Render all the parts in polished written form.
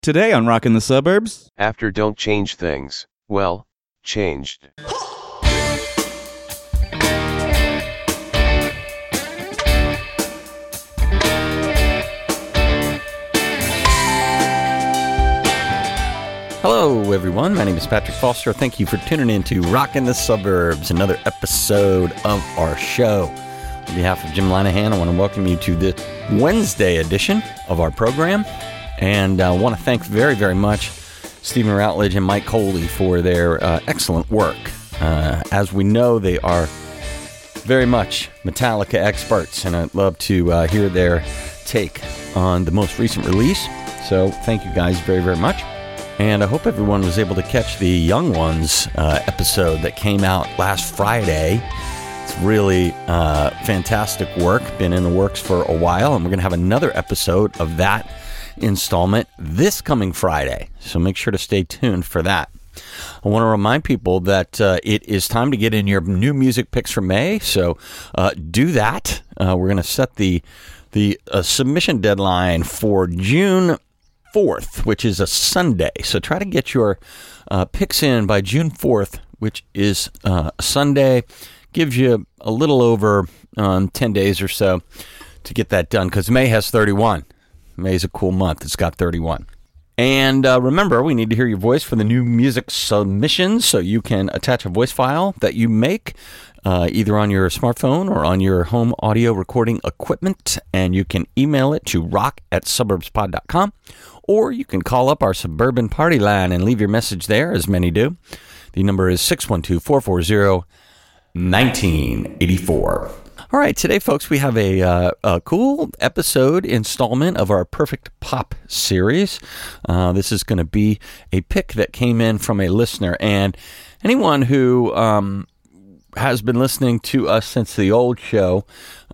Today on Rockin' the Suburbs. After don't change things, well, changed. Hello, everyone. My name is Patrick Foster. Thank you for tuning in to Rockin' the Suburbs, another episode of our show. On behalf of Jim Linehan, I want to welcome you to the Wednesday edition of our program. And I want to thank very, very much Stephen Routledge and Mike Coley for their excellent work. As we know, they are very much Metallica experts, and I'd love to hear their take on the most recent release. So thank you guys very, very much. And I hope everyone was able to catch the Young Ones episode that came out last Friday. It's really fantastic work, been in the works for a while, and we're going to have another episode of that installment this coming Friday. So make sure to stay tuned for that. I want to remind people that it is time to get in your new music picks for May. So do that. We're going to set the submission deadline for June 4th, which is a Sunday. So try to get your picks in by June 4th, which is a Sunday. Gives you a little over 10 days or so to get that done, because May has 31. May's a cool month. It's got 31. And remember, we need to hear your voice for the new music submissions, so you can attach a voice file that you make either on your smartphone or on your home audio recording equipment, and you can email it to rock@suburbspod.com, or you can call up our Suburban Party line and leave your message there, as many do. The number is 612-440-1984. All right, today, folks, we have a cool episode installment of our Perfect Pop series. This is going to be a pick that came in from a listener, and anyone who has been listening to us since the old show,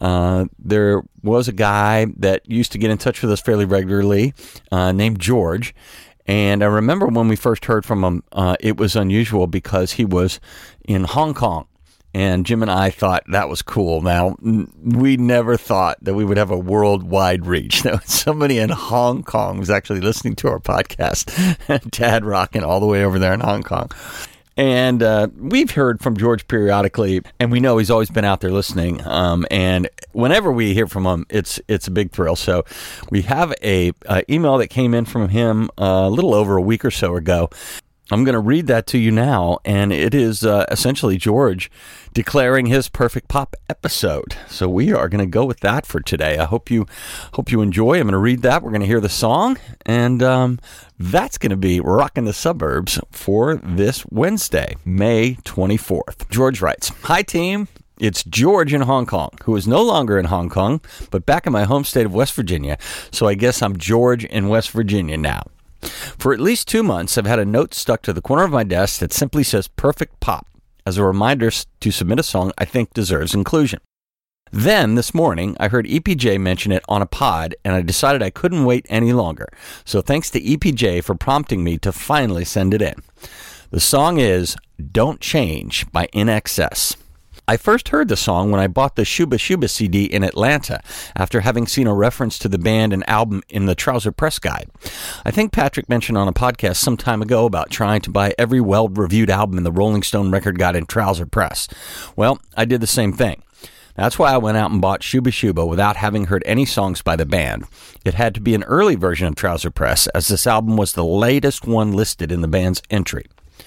there was a guy that used to get in touch with us fairly regularly named George. And I remember when we first heard from him, it was unusual because he was in Hong Kong. And Jim and I thought that was cool. Now, we never thought that we would have a worldwide reach. Somebody in Hong Kong was actually listening to our podcast. Dad rocking all the way over there in Hong Kong. And we've heard from George periodically, and we know he's always been out there listening. And whenever we hear from him, it's a big thrill. So we have a email that came in from him a little over a week or so ago. I'm going to read that to you now, and it is essentially George declaring his Perfect Pop episode. So we are going to go with that for today. I hope you enjoy. I'm going to read that. We're going to hear the song, and that's going to be Rockin' the Suburbs for this Wednesday, May 24th. George writes, "Hi, team. It's George in Hong Kong, who is no longer in Hong Kong, but back in my home state of West Virginia. So I guess I'm George in West Virginia now. For at least 2 months, I've had a note stuck to the corner of my desk that simply says Perfect Pop, as a reminder to submit a song I think deserves inclusion. Then, this morning, I heard EPJ mention it on a pod, and I decided I couldn't wait any longer. So thanks to EPJ for prompting me to finally send it in. The song is Don't Change by INXS. I first heard the song when I bought the Shuba Shuba CD in Atlanta, after having seen a reference to the band and album in the Trouser Press Guide. I think Patrick mentioned on a podcast some time ago about trying to buy every well-reviewed album in the Rolling Stone Record Guide and Trouser Press. Well, I did the same thing. That's why I went out and bought Shuba Shuba without having heard any songs by the band. It had to be an early version of Trouser Press, as this album was the latest one listed in the band's entry.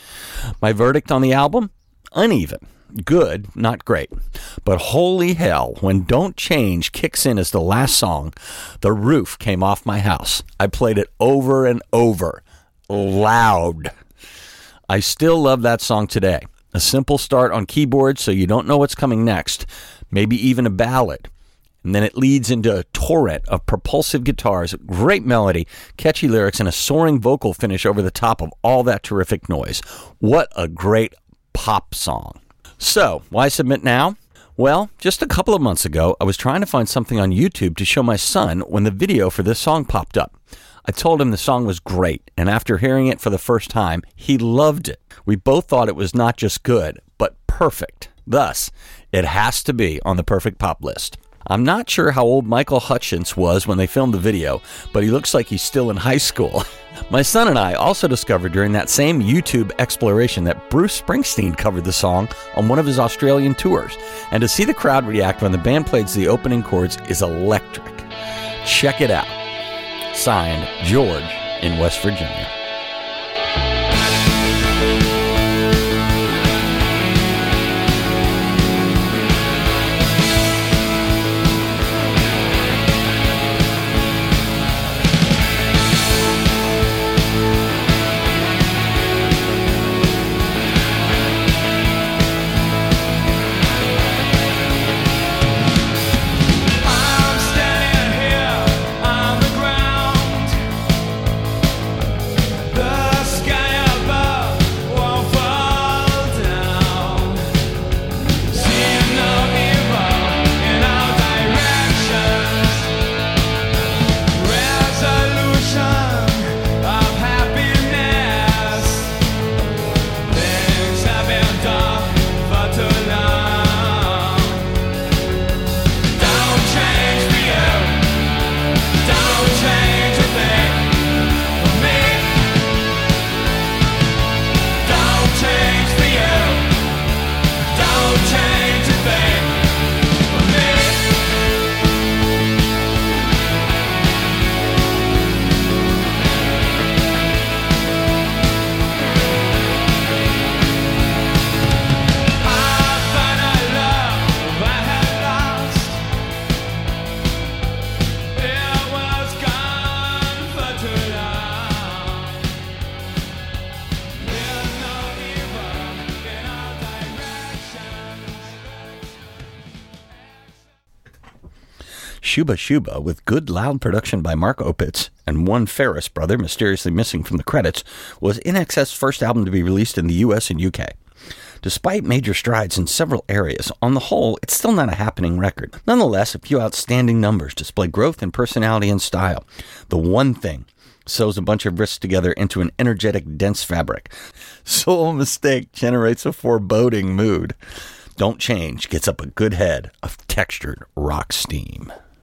My verdict on the album? Uneven. Good, not great. But holy hell, when Don't Change kicks in as the last song, the roof came off my house. I played it over and over. Loud. I still love that song today. A simple start on keyboard so you don't know what's coming next. Maybe even a ballad. And then it leads into a torrent of propulsive guitars, great melody, catchy lyrics, and a soaring vocal finish over the top of all that terrific noise. What a great pop song. So, why submit now? Well, just a couple of months ago, I was trying to find something on YouTube to show my son when the video for this song popped up. I told him the song was great, and after hearing it for the first time, he loved it. We both thought it was not just good, but perfect. Thus, it has to be on the Perfect Pop list. I'm not sure how old Michael Hutchence was when they filmed the video, but he looks like he's still in high school. My son and I also discovered during that same YouTube exploration that Bruce Springsteen covered the song on one of his Australian tours. And to see the crowd react when the band plays the opening chords is electric. Check it out. Signed, George in West Virginia. Shuba Shuba, with good loud production by Mark Opitz and one Ferris brother mysteriously missing from the credits, was INXS's first album to be released in the US and UK. Despite major strides in several areas, on the whole, it's still not a happening record. Nonetheless, a few outstanding numbers display growth in personality and style. The One Thing sews a bunch of riffs together into an energetic, dense fabric. Soul Mistake generates a foreboding mood. Don't Change gets up a good head of textured rock steam.